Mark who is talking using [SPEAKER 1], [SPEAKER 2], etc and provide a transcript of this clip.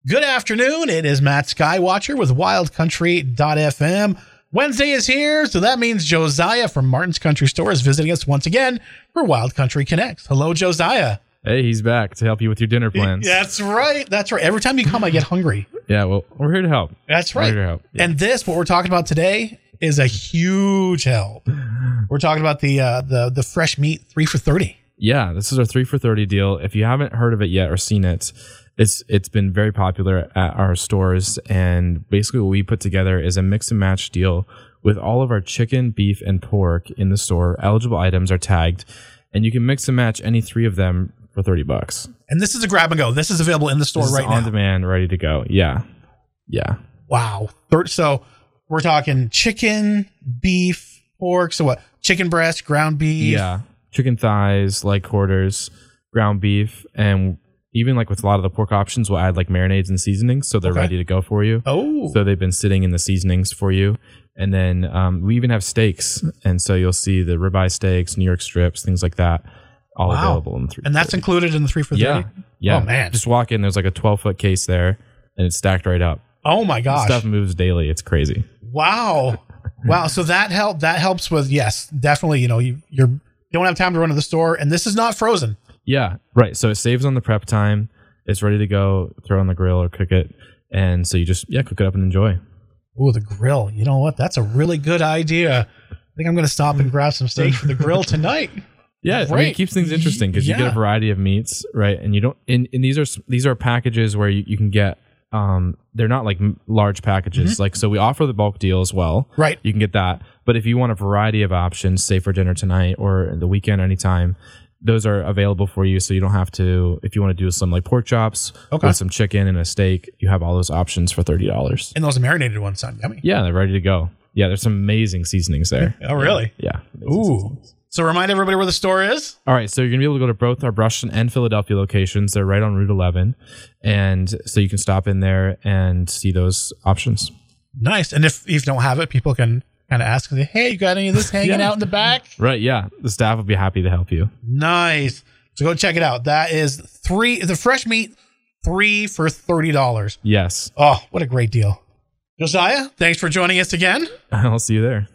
[SPEAKER 1] Good afternoon. It is Matt Skywatcher with wildcountry.fm. Wednesday is here, so that means Josiah from Martin's Country Store is visiting us once again for Wild Country Connects. Hello, Josiah.
[SPEAKER 2] Hey, he's back to help you with your dinner plans.
[SPEAKER 1] That's right. That's right. Every time you come, I get hungry.
[SPEAKER 2] Yeah, well, we're here to help.
[SPEAKER 1] That's right.
[SPEAKER 2] We're here to help. Yeah.
[SPEAKER 1] And this, what we're talking about today, is a huge help. We're talking about the fresh meat 3 for $30.
[SPEAKER 2] Yeah, this is our 3 for $30 deal. If you haven't heard of it yet or seen it, it's been very popular at our stores. And basically what we put together is a mix and match deal with all of our chicken, beef, and pork in the store. Eligible items are tagged, and you can mix and match any 3 of them for $30.
[SPEAKER 1] And this is a grab and go. This is available in the store right now.
[SPEAKER 2] On demand, ready to go. Yeah.
[SPEAKER 1] Wow. So we're talking chicken, beef, pork. So what? Chicken breast, ground beef.
[SPEAKER 2] Yeah. Chicken thighs, leg quarters, ground beef, and even like with a lot of the pork options, we'll add like marinades and seasonings, so they're ready to go for you.
[SPEAKER 1] Oh.
[SPEAKER 2] So they've been sitting in the seasonings for you. And then we even have steaks. And so you'll see the ribeye steaks, New York strips, things like that, all available in the 3
[SPEAKER 1] And that's included in the 3 for $30?
[SPEAKER 2] Yeah.
[SPEAKER 1] Oh, man.
[SPEAKER 2] Just walk in, there's like a 12-foot case there, and it's stacked right up.
[SPEAKER 1] Oh, my gosh.
[SPEAKER 2] Stuff moves daily. It's crazy.
[SPEAKER 1] Wow. Wow. So that helps with, yes, definitely, you don't have time to run to the store, and this is not frozen.
[SPEAKER 2] Yeah, right. So it saves on the prep time. It's ready to go, throw on the grill or cook it. And so you just, cook it up and enjoy.
[SPEAKER 1] Ooh, the grill. You know what? That's a really good idea. I think I'm going to stop and grab some steaks for the grill tonight.
[SPEAKER 2] Yeah, I mean, it keeps things interesting because you get a variety of meats, right? And you don't. And these are packages where you can get. They're not like large packages.
[SPEAKER 1] Mm-hmm.
[SPEAKER 2] Like, so we offer the bulk deal as well.
[SPEAKER 1] Right.
[SPEAKER 2] You can get that. But if you want a variety of options, say for dinner tonight or the weekend, anytime, those are available for you. So you don't have to. If you want to do some like pork chops with some chicken and a steak, you have all those options for $30.
[SPEAKER 1] And those marinated ones sound yummy.
[SPEAKER 2] Yeah, they're ready to go. Yeah, there's some amazing seasonings there.
[SPEAKER 1] Oh, really?
[SPEAKER 2] Yeah.
[SPEAKER 1] Ooh. So remind everybody where the store is.
[SPEAKER 2] All right, so you're going to be able to go to both our Brushton and Philadelphia locations. They're right on Route 11. And so you can stop in there and see those options.
[SPEAKER 1] Nice. And if you don't have it, people can kind of ask, hey, you got any of this hanging out in the back?
[SPEAKER 2] Right, yeah. The staff will be happy to help you.
[SPEAKER 1] Nice. So go check it out. That is the fresh meat, 3 for $30.
[SPEAKER 2] Yes.
[SPEAKER 1] Oh, what a great deal. Josiah, thanks for joining us again.
[SPEAKER 2] I'll see you there.